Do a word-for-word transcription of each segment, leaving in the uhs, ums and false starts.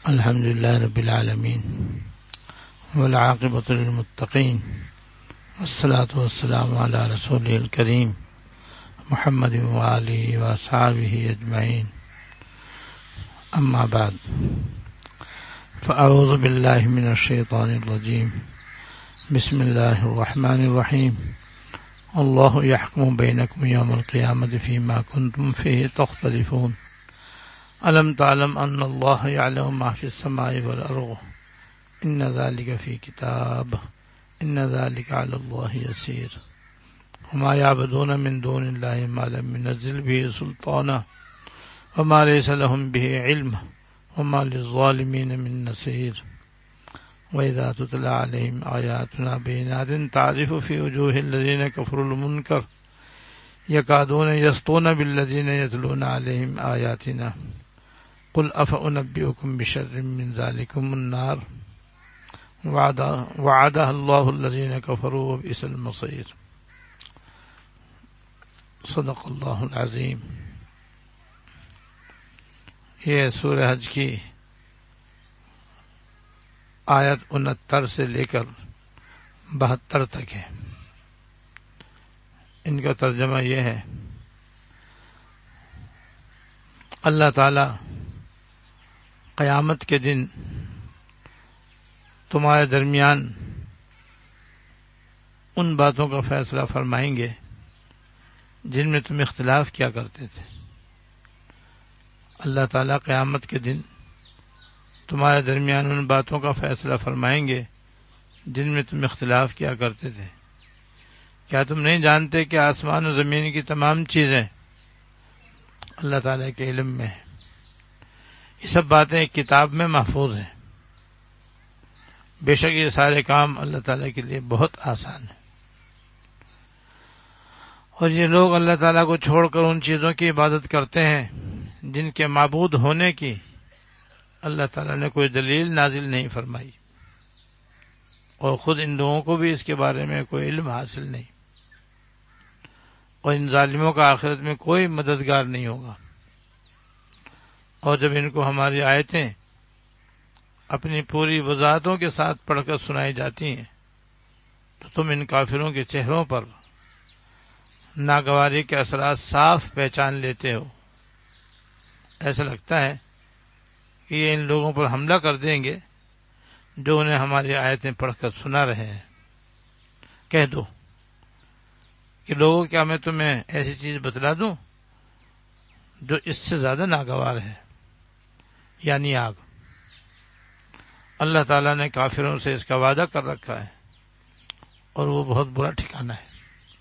الحمد لله رب العالمين والعاقبة للمتقين والصلاة والسلام على رسوله الكريم محمد وآله وأصحابه أجمعين. أما بعد، فأعوذ بالله من الشيطان الرجيم. بسم الله الرحمن الرحيم. الله يحكم بينكم يوم القيامة فيما كنتم فيه تختلفون. ألم تعلم أن الله يعلم ما في السماء والأرض إن ذلك في كتاب إن ذلك على الله يسير. وما يعبدون من دون الله ما لم ينزل به سلطانا وما ليس لهم به علم وما للظالمين من نصير. وإذا تتلى عليهم آياتنا بينات تعرف في وجوه الذين كفروا المنكر يكادون يسطون بالذين يتلون عليهم آياتنا قل أفأنبئكم بشر من ذلكم النار وعدها الله الذين كفروا وبئس المصير. صدق اللہ العظیم. یہ سورہ حج کی آیت انہتر سے لے کر بہتر تک ہے. ان کا ترجمہ یہ ہے: اللہ تعالی قیامت کے دن تمہارے درمیان ان باتوں کا فیصلہ فرمائیں گے جن میں تم اختلاف کیا کرتے تھے. اللہ تعالیٰ قیامت کے دن تمہارے درمیان ان باتوں کا فیصلہ فرمائیں گے جن میں تم اختلاف کیا کرتے تھے. کیا تم نہیں جانتے کہ آسمان و زمین کی تمام چیزیں اللہ تعالیٰ کے علم میں ہیں؟ یہ سب باتیں ایک کتاب میں محفوظ ہیں. بے شک یہ سارے کام اللہ تعالیٰ کے لیے بہت آسان ہیں. اور یہ لوگ اللہ تعالیٰ کو چھوڑ کر ان چیزوں کی عبادت کرتے ہیں جن کے معبود ہونے کی اللہ تعالیٰ نے کوئی دلیل نازل نہیں فرمائی، اور خود ان لوگوں کو بھی اس کے بارے میں کوئی علم حاصل نہیں، اور ان ظالموں کا آخرت میں کوئی مددگار نہیں ہوگا. اور جب ان کو ہماری آیتیں اپنی پوری وضاحتوں کے ساتھ پڑھ کر سنائی جاتی ہیں تو تم ان کافروں کے چہروں پر ناگواری کے اثرات صاف پہچان لیتے ہو. ایسا لگتا ہے کہ یہ ان لوگوں پر حملہ کر دیں گے جو انہیں ہماری آیتیں پڑھ کر سنا رہے ہیں. کہہ دو کہ لوگوں، کیا میں تمہیں ایسی چیز بتلا دوں جو اس سے زیادہ ناگوار ہے، یعنی آگ. اللہ تعالیٰ نے کافروں سے اس کا وعدہ کر رکھا ہے اور وہ بہت برا ٹھکانہ ہے.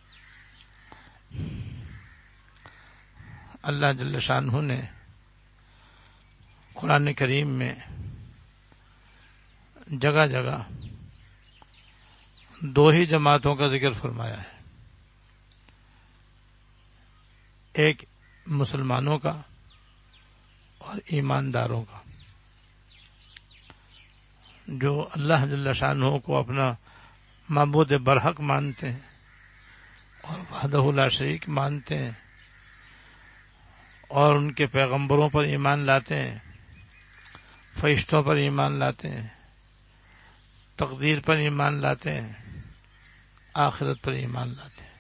اللہ جل شانہ نے قرآن کریم میں جگہ جگہ دو ہی جماعتوں کا ذکر فرمایا ہے، ایک مسلمانوں کا اور ایمانداروں کا، جو اللہ جل شانہ کو اپنا معبود برحق مانتے ہیں اور وحدہ لا شریک مانتے ہیں، اور ان کے پیغمبروں پر ایمان لاتے ہیں، فرشتوں پر ایمان لاتے ہیں، تقدیر پر ایمان لاتے ہیں، آخرت پر ایمان لاتے ہیں.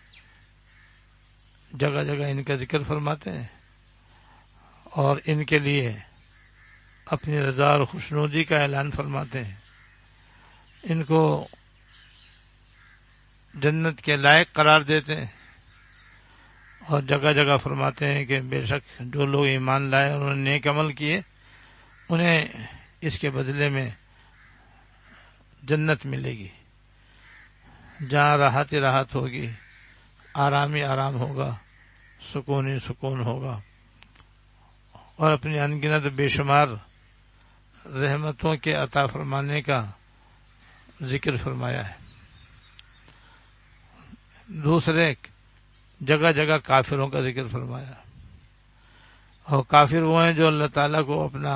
جگہ جگہ ان کا ذکر فرماتے ہیں اور ان کے لیے اپنی رضا اور خوشنودی کا اعلان فرماتے ہیں. ان کو جنت کے لائق قرار دیتے ہیں اور جگہ جگہ فرماتے ہیں کہ بے شک جو لوگ ایمان لائے اور انہوں نے نیک عمل کیے انہیں اس کے بدلے میں جنت ملے گی، جہاں راحت ہی راحت ہوگی، آرام ہی آرام ہوگا، سکون ہی سکون ہوگا. اور اپنی انگنت بے شمار رحمتوں کے عطا فرمانے کا ذکر فرمایا ہے. دوسرے جگہ جگہ کافروں کا ذکر فرمایا، اور کافر وہ ہیں جو اللہ تعالیٰ کو اپنا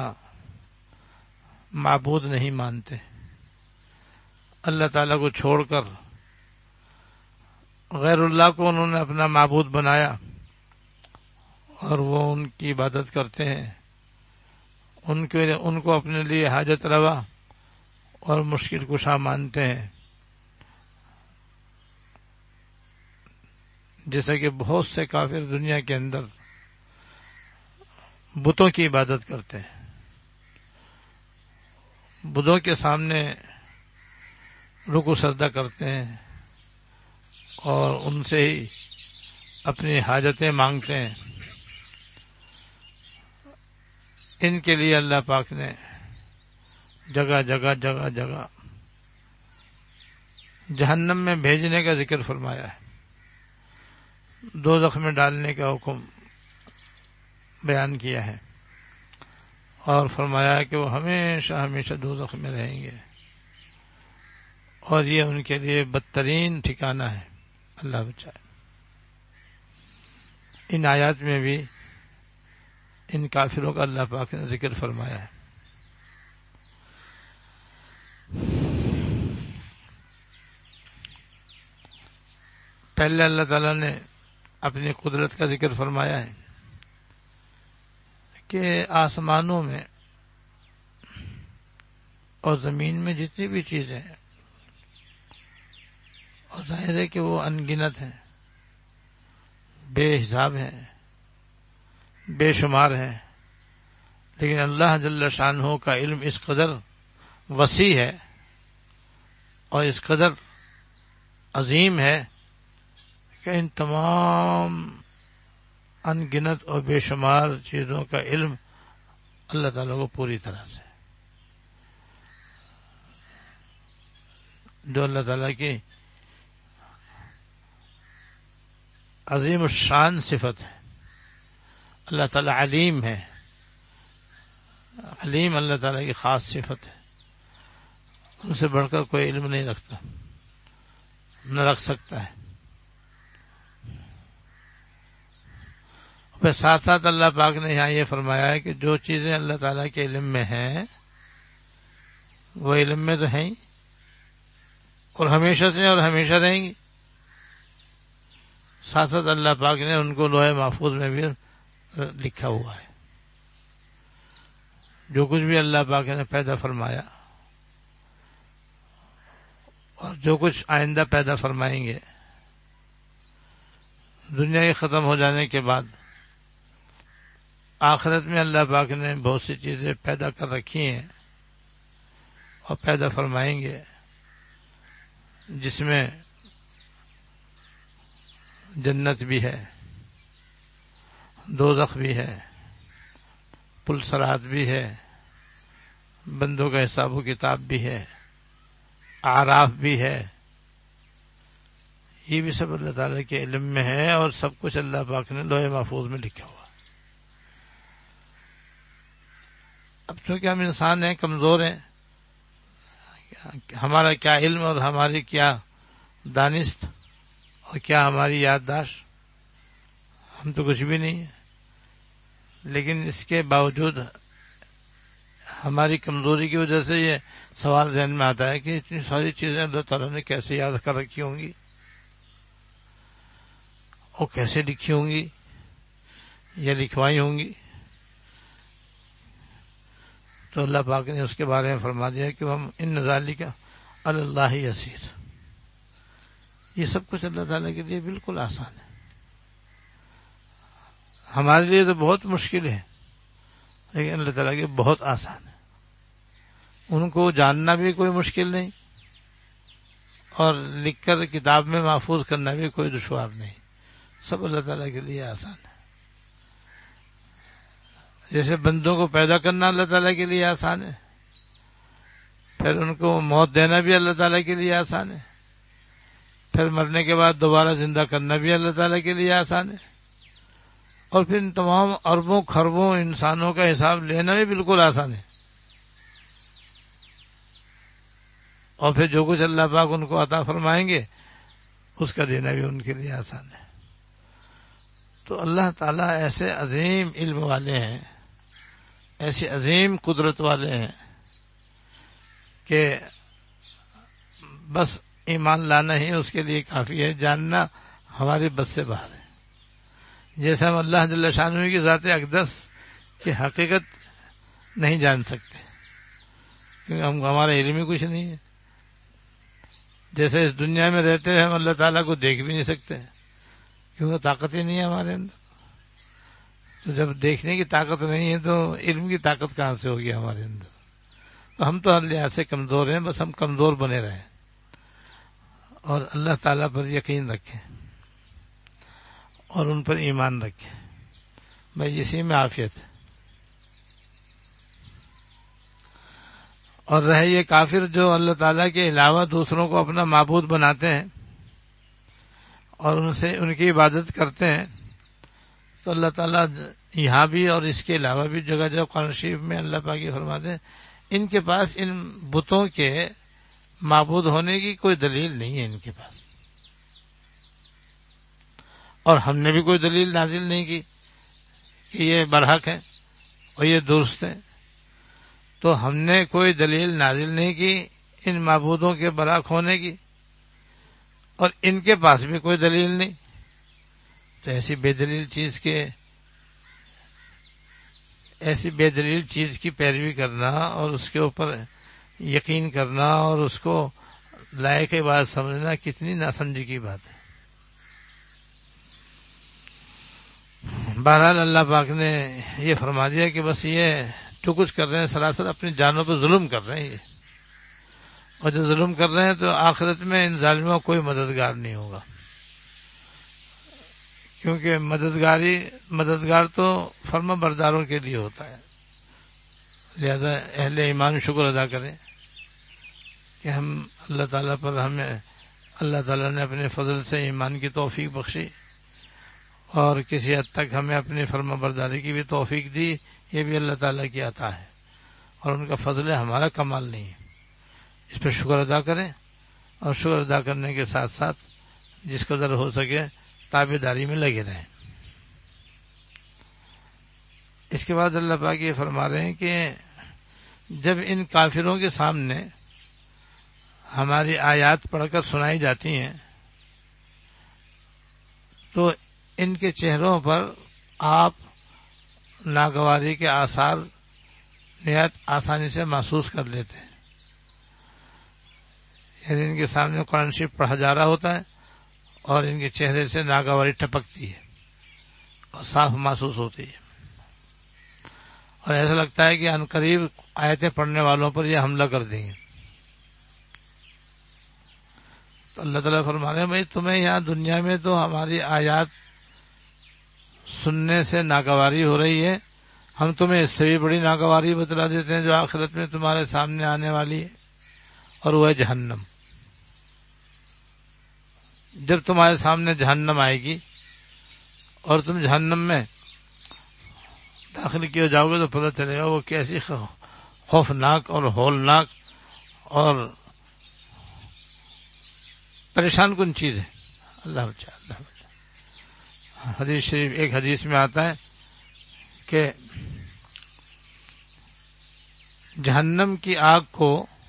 معبود نہیں مانتے، اللہ تعالیٰ کو چھوڑ کر غیر اللہ کو انہوں نے اپنا معبود بنایا اور وہ ان کی عبادت کرتے ہیں ان کے ان کو اپنے لیے حاجت روا اور مشکل کشا مانتے ہیں، جیسا کہ بہت سے کافر دنیا کے اندر بتوں کی عبادت کرتے ہیں، بتوں کے سامنے رکوع سجدہ کرتے ہیں اور ان سے ہی اپنی حاجتیں مانگتے ہیں۔ ان کے لیے اللہ پاک نے جگہ جگہ جگہ جگہ جہنم میں بھیجنے کا ذکر فرمایا ہے، دوزخ میں ڈالنے کا حکم بیان کیا ہے، اور فرمایا ہے کہ وہ ہمیشہ ہمیشہ دوزخ میں رہیں گے، اور یہ ان کے لیے بدترین ٹھکانہ ہے، اللہ بچائے۔ ان آیات میں بھی ان کافروں کا اللہ پاک نے ذکر فرمایا ہے۔ پہلے اللہ تعالیٰ نے اپنی قدرت کا ذکر فرمایا ہے کہ آسمانوں میں اور زمین میں جتنی بھی چیزیں ہیں، اور ظاہر ہے کہ وہ ان گنت ہیں، بے حساب ہیں، بے شمار ہیں، لیکن اللہ جل شانہ کا علم اس قدر وسیع ہے اور اس قدر عظیم ہے کہ ان تمام ان گنت اور بے شمار چیزوں کا علم اللہ تعالیٰ کو پوری طرح سے، جو اللہ تعالیٰ کی عظیم الشان صفت ہے۔ اللہ تعالیٰ علیم ہے، علیم اللہ تعالیٰ کی خاص صفت ہے، ان سے بڑھ کر کوئی علم نہیں رکھتا، نہ رکھ سکتا ہے۔ پھر ساتھ ساتھ اللہ پاک نے یہاں یہ فرمایا ہے کہ جو چیزیں اللہ تعالیٰ کے علم میں ہیں وہ علم میں تو ہیں اور ہمیشہ سے اور ہمیشہ رہیں گی۔ ساتھ ساتھ اللہ پاک نے ان کو لوح محفوظ میں بھی لکھا ہوا ہے، جو کچھ بھی اللہ پاک نے پیدا فرمایا اور جو کچھ آئندہ پیدا فرمائیں گے، دنیا کے ختم ہو جانے کے بعد آخرت میں اللہ پاک نے بہت سی چیزیں پیدا کر رکھی ہیں اور پیدا فرمائیں گے، جس میں جنت بھی ہے، دوزخ بھی ہے، پل صراط بھی ہے، بندوں کا حساب و کتاب بھی ہے، اعراف بھی ہے۔ یہ بھی سب اللہ تعالیٰ کے علم میں ہے اور سب کچھ اللہ پاک نے لوح محفوظ میں لکھا ہوا۔ اب چونکہ ہم انسان ہیں، کمزور ہیں، ہمارا کیا علم اور ہماری کیا دانست اور کیا ہماری یادداشت، ہم تو کچھ بھی نہیں ہیں، لیکن اس کے باوجود ہماری کمزوری کی وجہ سے یہ سوال ذہن میں آتا ہے کہ اتنی ساری چیزیں اللہ تعالیٰ نے کیسے یاد کر رکھی ہوں گی اور کیسے لکھی ہوں گی یا لکھوائی ہوں گی۔ تو اللہ پاک نے اس کے بارے میں فرما دیا کہ ہم ان ذالک علی اللہ یسیر، یہ سب کچھ اللہ تعالیٰ کے لیے بالکل آسان ہے، ہمارے لیے تو بہت مشکل ہے لیکن اللہ تعالیٰ کے بہت آسان ہے۔ ان کو جاننا بھی کوئی مشکل نہیں اور لکھ کر کتاب میں محفوظ کرنا بھی کوئی دشوار نہیں، سب اللہ تعالیٰ کے لیے آسان ہے۔ جیسے بندوں کو پیدا کرنا اللہ تعالیٰ کے لیے آسان ہے، پھر ان کو موت دینا بھی اللہ تعالیٰ کے لیے آسان ہے، پھر مرنے کے بعد دوبارہ زندہ کرنا بھی اللہ تعالیٰ کے لیے آسان ہے، اور پھر ان تمام اربوں خربوں انسانوں کا حساب لینا بھی بالکل آسان ہے، اور پھر جو کچھ اللہ پاک ان کو عطا فرمائیں گے اس کا دینا بھی ان کے لیے آسان ہے۔ تو اللہ تعالیٰ ایسے عظیم علم والے ہیں، ایسی عظیم قدرت والے ہیں کہ بس ایمان لانا ہی اس کے لیے کافی ہے، جاننا ہماری بس سے باہر ہے۔ جیسے ہم اللہ جل شانہ کی ذات اقدس کی حقیقت نہیں جان سکتے، کیونکہ ہم ہمارا علم ہی کچھ نہیں ہے. جیسے اس دنیا میں رہتے ہوئے ہم اللہ تعالیٰ کو دیکھ بھی نہیں سکتے کیونکہ طاقت ہی نہیں ہے ہمارے اندر. تو جب دیکھنے کی طاقت نہیں ہے تو علم کی طاقت کہاں سے ہوگی ہمارے اندر؟ تو ہم تو ہر لحاظ سے کمزور ہیں، بس ہم کمزور بنے رہیں اور اللہ تعالیٰ پر یقین رکھیں اور ان پر ایمان رکھیں. بھائی اسی میں عافیت ہے. اور رہے یہ کافر جو اللہ تعالیٰ کے علاوہ دوسروں کو اپنا معبود بناتے ہیں اور ان سے ان کی عبادت کرتے ہیں، تو اللہ تعالیٰ یہاں بھی اور اس کے علاوہ بھی جگہ جگہ قرآن شریف میں اللہ پاک یہ فرماتے ہیں ان کے پاس ان بتوں کے معبود ہونے کی کوئی دلیل نہیں ہے ان کے پاس، اور ہم نے بھی کوئی دلیل نازل نہیں کی کہ یہ برحق ہیں اور یہ درست ہیں. تو ہم نے کوئی دلیل نازل نہیں کی ان معبودوں کے برحق ہونے کی، اور ان کے پاس بھی کوئی دلیل نہیں. تو ایسی بے دلیل چیز کے ایسی بے دلیل چیز کی پیروی کرنا اور اس کے اوپر یقین کرنا اور اس کو لائق بات سمجھنا کتنی ناسمجھی کی بات ہے. بہرحال اللہ پاک نے یہ فرما دیا کہ بس یہ جو کچھ کر رہے ہیں سراسر اپنی جانوں پہ ظلم کر رہے ہیں یہ، اور جو ظلم کر رہے ہیں تو آخرت میں ان ظالموں کوئی مددگار نہیں ہوگا، کیونکہ مددگاری مددگار تو فرما برداروں کے لیے ہوتا ہے. لہذا اہل ایمان شکر ادا کریں کہ ہم اللہ تعالیٰ پر ہمیں اللہ تعالیٰ نے اپنے فضل سے ایمان کی توفیق بخشی اور کسی حد تک ہمیں اپنی فرما برداری کی بھی توفیق دی. یہ بھی اللہ تعالیٰ کی عطا ہے اور ان کا فضل ہے، ہمارا کمال نہیں ہے. اس پہ شکر ادا کریں اور شکر ادا کرنے کے ساتھ ساتھ جس قدر ہو سکے تابع داری میں لگے رہیں. اس کے بعد اللہ پاک یہ فرما رہے ہیں کہ جب ان کافروں کے سامنے ہماری آیات پڑھ کر سنائی جاتی ہیں تو ان کے چہروں پر آپ ناگواری کے آثار نہایت آسانی سے محسوس کر لیتے ہیں. یعنی ان کے سامنے قرآن شریف پڑھا جا رہا ہوتا ہے اور ان کے چہرے سے ناگواری ٹپکتی ہے اور صاف محسوس ہوتی ہے، اور ایسا لگتا ہے کہ عنقریب آیتیں پڑھنے والوں پر یہ حملہ کر دیں گے. تو اللہ تعالیٰ فرما رہے ہیں بھائی تمہیں یہاں دنیا میں تو ہماری آیات سننے سے ناگواری ہو رہی ہے، ہم تمہیں اس سے بھی بڑی ناگواری بتلا دیتے ہیں جو آخرت میں تمہارے سامنے آنے والی ہے، اور وہ ہے جہنم. جب تمہارے سامنے جہنم آئے گی اور تم جہنم میں داخل کیے جاؤ گے تو پتہ چلے گا وہ کیسی خوفناک اور ہولناک اور پریشان کن چیز ہے. اللہ بچا اللہ بچا. حدیث شریف ایک حدیث میں آتا ہے کہ جہنم کی آگ کو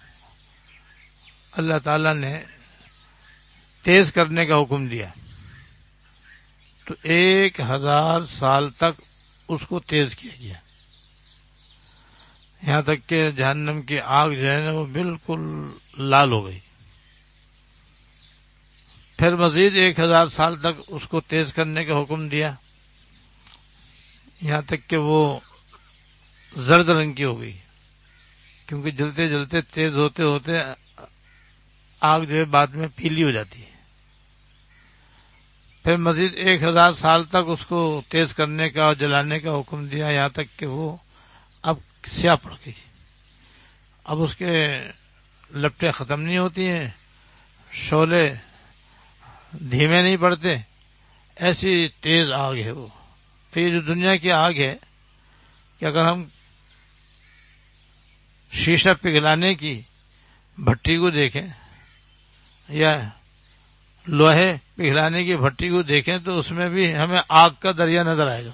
اللہ تعالی نے تیز کرنے کا حکم دیا تو ایک ہزار سال تک اس کو تیز کیا گیا، یہاں تک کہ جہنم کی آگ جو ہے نا وہ بالکل لال ہو گئی. پھر مزید ایک ہزار سال تک اس کو تیز کرنے کا حکم دیا، یہاں تک کہ وہ زرد رنگ کی ہو گئی، کیونکہ جلتے جلتے تیز ہوتے ہوتے آگ جو ہے بعد میں پیلی ہو جاتی ہے. پھر مزید ایک ہزار سال تک اس کو تیز کرنے کا اور جلانے کا حکم دیا، یہاں تک کہ وہ اب سیاہ پڑ گئی. اب اس کے لپٹیں ختم نہیں ہوتی ہیں، شعلے دھیمے نہیں پڑتے، ایسی تیز آگ ہے وہ. تو یہ جو دنیا کی آگ ہے کہ اگر ہم شیشہ پگھلانے کی بھٹی کو دیکھیں یا لوہے پگھلانے کی بھٹی کو دیکھیں تو اس میں بھی ہمیں آگ کا دریا نظر آئے گا.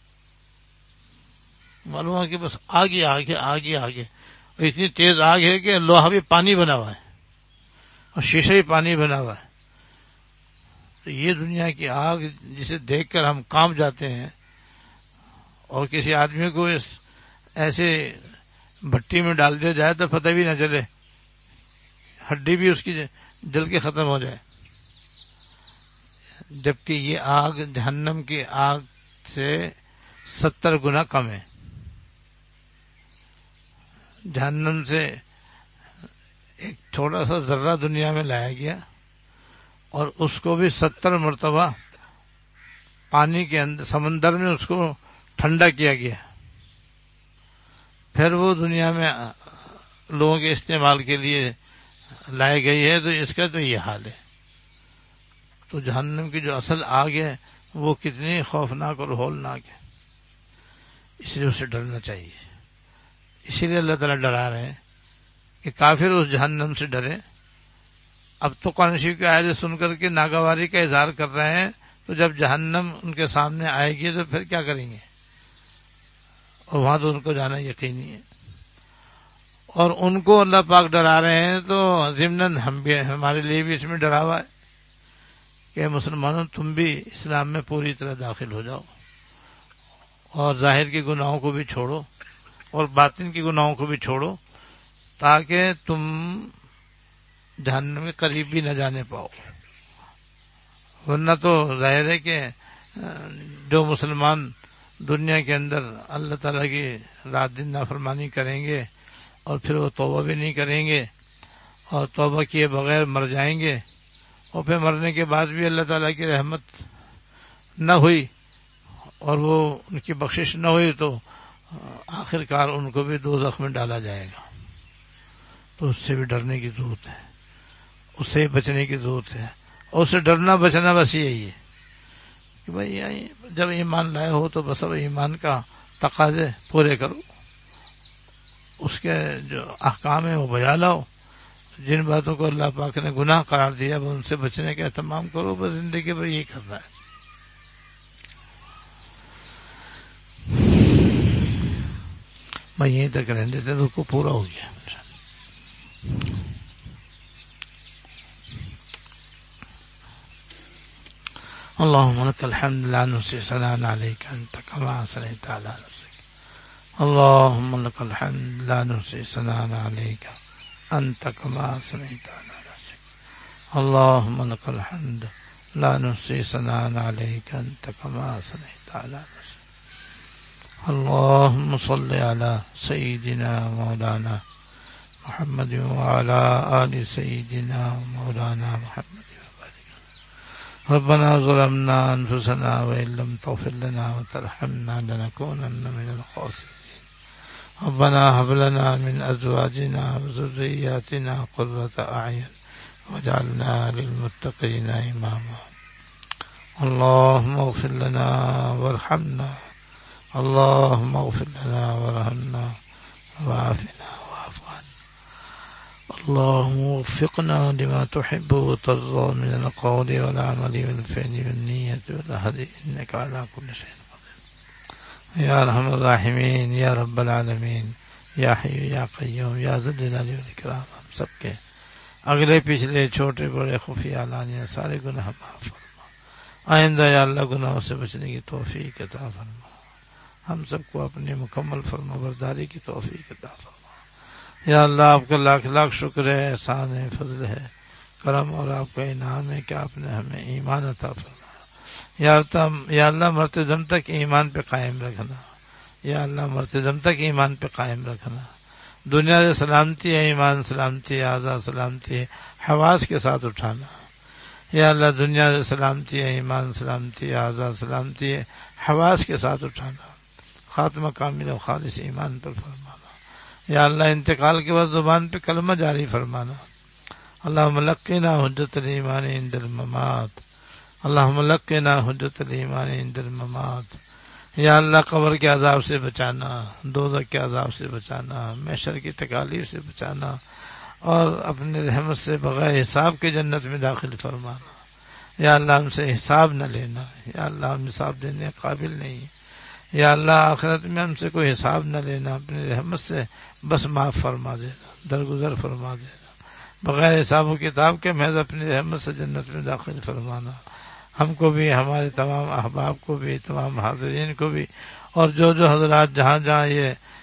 معلوم ہے کہ بس آگ ہی آگ ہے، آگ ہی آگ ہے. اور اتنی تیز آگ ہے کہ لوہا بھی پانی بنا ہوا ہے اور شیشہ بھی پانی بنا ہوا ہے. تو یہ دنیا کی آگ جسے دیکھ کر ہم کانپ جاتے ہیں، اور کسی آدمی کو اس ایسے بھٹی میں ڈال دیا جائے تو پتہ بھی نہ چلے، ہڈی بھی اس کی جل کے ختم ہو جائے، جبکہ یہ آگ جہنم کی آگ سے ستر گنا کم ہے۔ جہنم سے ایک چھوٹا سا ذرہ دنیا میں لایا گیا اور اس کو بھی ستر مرتبہ پانی کے اندر سمندر میں اس کو ٹھنڈا کیا گیا، پھر وہ دنیا میں لوگوں کے استعمال کے لیے لائی گئی ہے، تو اس کا تو یہ حال ہے۔ تو جہنم کی جو اصل آگ ہے وہ کتنی خوفناک اور ہولناک ہے، اس لیے اسے ڈرنا چاہیے۔ اسی لیے اللہ تعالیٰ ڈرا رہے ہیں کہ کافر اس جہنم سے ڈرے۔ اب تو قرآن شریف کی آیتیں سن کر کے ناگواری کا اظہار کر رہے ہیں، تو جب جہنم ان کے سامنے آئے گی تو پھر کیا کریں گے؟ اور وہاں تو ان کو جانا یقینی ہے، اور ان کو اللہ پاک ڈرا رہے ہیں، تو ضمناً ہم بھی ہمارے لیے بھی اس میں ڈراوا ہے کہ مسلمانوں تم بھی اسلام میں پوری طرح داخل ہو جاؤ، اور ظاہر کے گناہوں کو بھی چھوڑو اور باطن کے گناہوں کو بھی چھوڑو، تاکہ تم جہنم کے قریب بھی نہ جانے پاؤ۔ ورنہ تو ظاہر ہے کہ جو مسلمان دنیا کے اندر اللہ تعالیٰ کی رات دن نافرمانی کریں گے اور پھر وہ توبہ بھی نہیں کریں گے اور توبہ کیے بغیر مر جائیں گے، اور پھر مرنے کے بعد بھی اللہ تعالیٰ کی رحمت نہ ہوئی اور وہ ان کی بخشش نہ ہوئی، تو آخر کار ان کو بھی دوزخ میں ڈالا جائے گا۔ تو اس سے بھی ڈرنے کی ضرورت ہے، اس سے بچنے کی ضرورت ہے، اور اس سے ڈرنا بچنا بس یہی ہے کہ بھائی جب ایمان لائے ہو تو بس اب ایمان کا تقاضے پورے کرو، اس کے جو احکام ہیں وہ بجا لاؤ، جن باتوں کو اللہ پاک نے گناہ قرار دیا اب ان سے بچنے کا اہتمام کرو، بس زندگی بھر یہی کرنا ہے۔ میں یہیں تک رہنے دیتے تو کو پورا ہو گیا۔ اللهم لك الحمد لا نحصي ثناء عليك أنت كما أثنيت على نفسك، اللهم لك الحمد لا نحصي ثناء عليك أنت كما أثنيت على نفسك، اللهم لك الحمد لا نحصي ثناء عليك أنت كما أثنيت على نفسك، اللهم صل على سيدنا مولانا محمد وعلى آل سيدنا مولانا محمد، ربنا ظلمنا أنفسنا وإن لم تغفر لنا وترحمنا لنكونن من الخاسرين، ربنا هب لنا من أزواجنا وذرياتنا قرة أعين واجعلنا للمتقين إماما، اللهم اغفر لنا وارحمنا، اللهم اغفر لنا وارحمنا وعافنا واعف عنا، اللهم وفقنا لما تحب وترضى من القول والعمل والفعل والنية والهدي إنك على كل شيء قدير، يا أرحم الراحمين، يا رب العالمين، یا حی یا قیوم یا ذی الجلال والاکرام۔ ہم سب کے اگلے پچھلے چھوٹے بڑے خفیہ علانیہ سارے گناہ معاف فرما، آئندہ یا اللہ گناہوں سے بچنے کی توفیق عطا فرما، ہم سب کو اپنی مکمل فرما برداری کی توفیق عطا فرما۔ یا اللہ آپ کا لاکھ لاکھ شکر ہے، احسان ہے، فضل ہے، کرم اور آپ کا انعام ہے کہ آپ نے ہمیں ایمان عطا فرمایا۔ یا اللہ مرتے دم تک ایمان پہ قائم رکھنا، یا اللہ مرتے دم تک ایمان پہ قائم رکھنا، دنیا سے سلامتی ہے، ایمان سلامتی ہے، آزاد سلامتی ہے، حواس کے ساتھ اٹھانا۔ یا اللہ دنیا سے سلامتی ہے، ایمان سلامتی ہے، آزاد سلامتی ہے، حواس کے ساتھ اٹھانا، خاتمہ کامل و خالص ایمان پر فرمانا۔ یا اللہ انتقال کے بعد زبان پہ کلمہ جاری فرمانا۔ اللہم لقنا حجت الایمان عند الممات، اللہم لقنا حجت الایمان عند الممات۔ یا اللہ قبر کے عذاب سے بچانا، دوزخ کے عذاب سے بچانا، محشر کی تکالیف سے بچانا، اور اپنے رحمت سے بغیر حساب کے جنت میں داخل فرمانا۔ یا اللہ ہم سے حساب نہ لینا، یا اللہ ہم حساب دینے قابل نہیں، یا اللہ آخرت میں ہم سے کوئی حساب نہ لینا، اپنی رحمت سے بس معاف فرما دینا، درگزر فرما دینا، بغیر حساب و کتاب کے محض اپنی رحمت سے جنت میں داخل فرمانا۔ ہم کو بھی، ہمارے تمام احباب کو بھی، تمام حاضرین کو بھی، اور جو جو حضرات جہاں جہاں یہ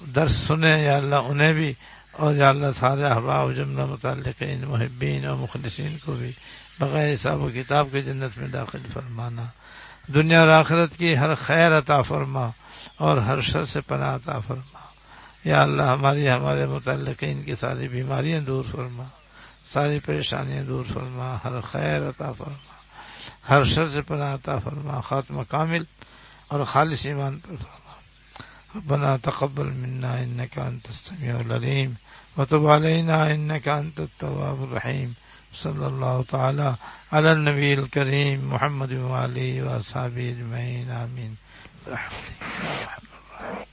درس سنے یا اللہ انہیں بھی، اور یا اللہ سارے احباب جملہ متعلقین محبین اور مخلصین کو بھی بغیر حساب و کتاب کے جنت میں داخل فرمانا. دنیا اور آخرت کی ہر خیر عطا فرما اور ہر شر سے پناہ عطا فرما. یا اللہ ہماری ہمارے متعلقین کی ساری بیماریاں دور فرما، ساری پریشانیاں دور فرما، ہر خیر عطا فرما، ہر شر سے پناہ عطا فرما، خاتمہ کامل اور خالص ایمان پر فرما. ربنا تقبل منا انك انت السميع العليم وتب علينا انك انت التواب الرحيم. صلی اللہ تعالی علی النبی الکریم محمد وآلہ واصحابہ اجمعین آمین.